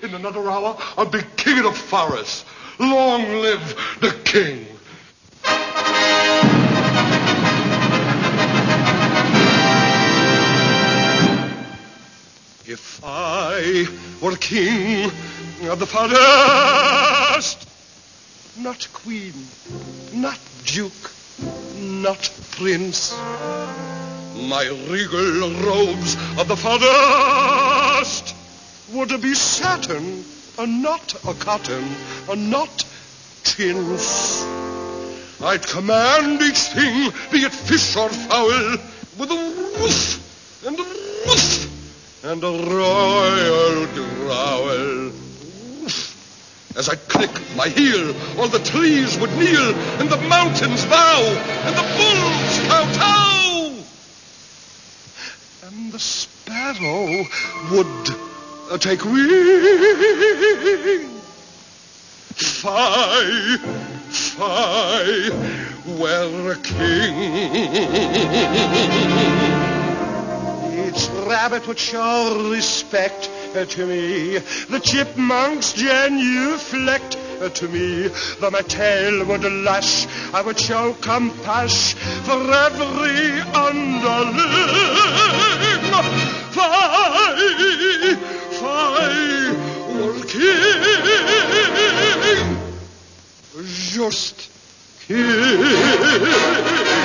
In another hour, I'll be king of the forest. Long live the king. If I were king of the forest, not queen, not duke, not prince, my regal robes of the forest would be satin, not a cotton, not chintz. I'd command each thing, be it fish or fowl, with a woof and a woof and a royal growl. As I click my heel, all the trees would kneel, and the mountains bow, and the bulls kowtow. And the sparrow would take wing. Fie, fie, were a king. Each rabbit would show respect to me. The chipmunks genuflect to me. The tail would lash. I would show compassion for every underling. Fie, fie, were king. Just king.